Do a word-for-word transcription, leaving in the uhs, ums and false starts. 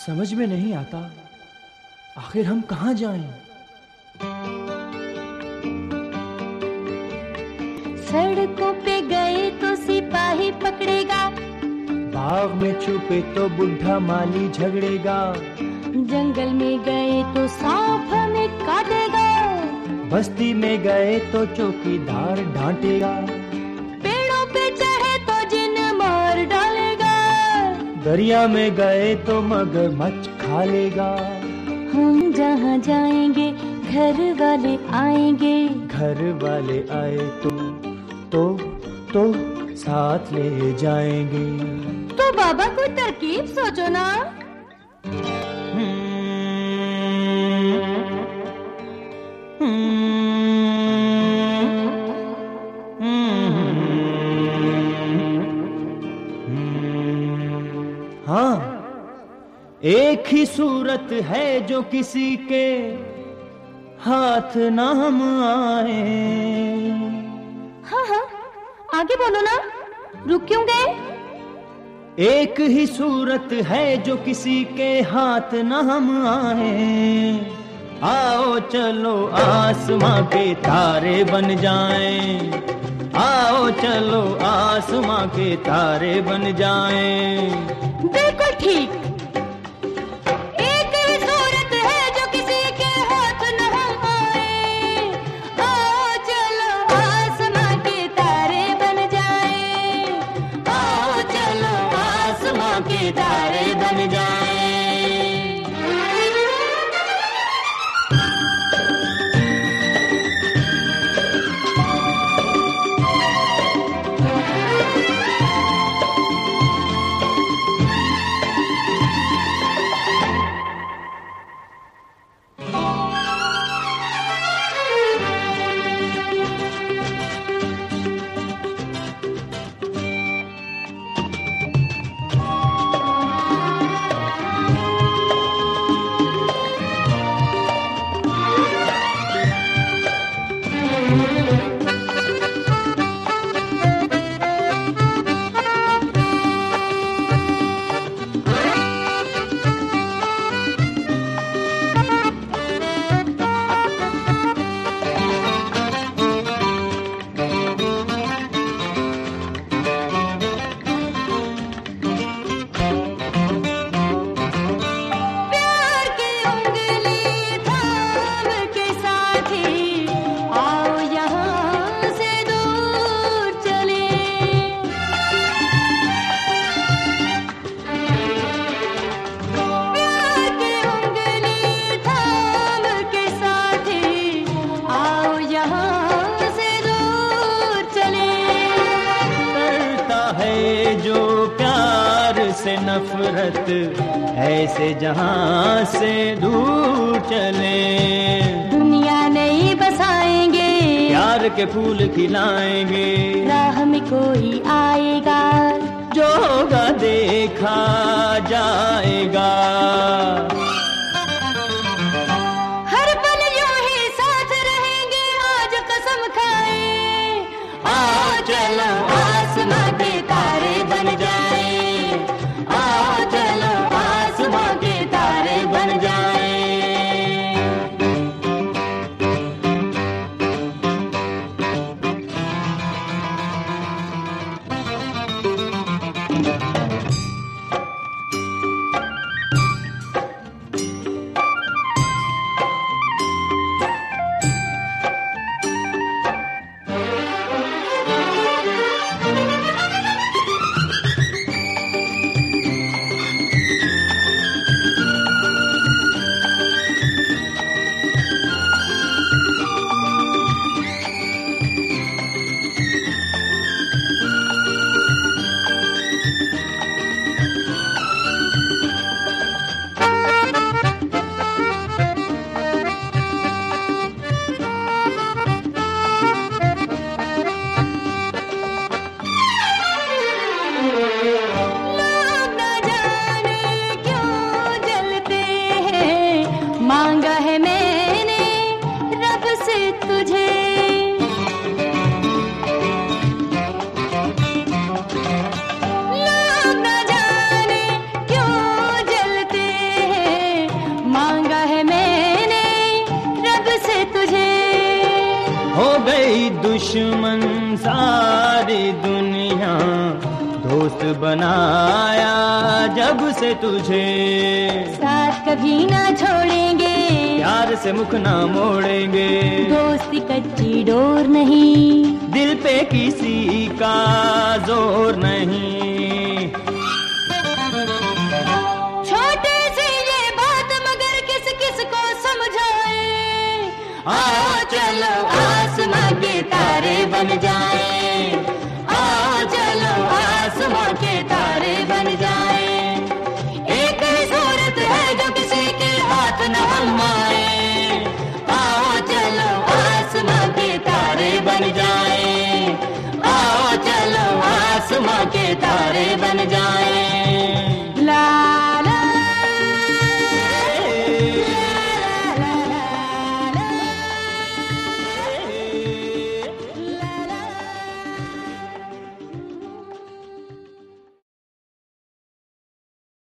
समझ में नहीं आता आखिर हम कहाँ जाएं? सड़कों पे गए तो सिपाही पकड़ेगा, बाग में छुपे तो बुढ़ा माली झगड़ेगा, जंगल में गए तो सांप हमें काटेगा, बस्ती में गए तो चौकीदार डांटेगा, पेड़ों पे चढ़े तो जिन मार डालेगा, दरिया में गए तो मगरमच्छ खा लेगा। हम जहाँ जाएंगे घर वाले आएंगे, घर वाले आए तो तो तो साथ ले जाएंगे। तो बाबा कोई तरकीब सोचो ना। हाँ, एक ही सूरत है जो किसी के हाथ ना हम आए। हाँ हाँ, आगे बोलो ना, रुक क्यों गए? एक ही सूरत है जो किसी के हाथ न हम आए, आओ चलो आसमां के तारे बन जाएं, आओ चलो आसमां के तारे बन जाएं। बिल्कुल ठीक, एक ही सूरत है जो किसी के हाथ न हम आए, आओ चलो आसमां के तारे बन जाएं, आओ चलो आसमां के तारे बन जाएं। से नफरत ऐसे जहां से दूर चले, दुनिया नहीं बसाएंगे, प्यार के फूल खिलाएंगे, राह में कोई आएगा, जो होगा देखा जाएगा। हर पल यूं ही साथ रहेंगे, आज कसम खाए, आओ चलो आसमां के तारे बन जाए, आओ चलो आसमां के तारे बन जाए। दुश्मन सारी दुनिया दोस्त बनाया जब से तुझे, साथ कभी ना छोड़ेंगे, प्यार से मुख ना मोड़ेंगे, दोस्ती कच्ची डोर नहीं, दिल पे किसी का जोर नहीं। छोटे सी ये बात मगर किस किस को समझाए, आओ चलो आसमां के तारे बन जाए, आओ चलो आसमां के तारे बन जाए। एक ही सूरत है जो किसी के हाथ न हम आए, आओ चलो आसमां के तारे बन जाए, आओ चलो आसमां के तारे बन जाए।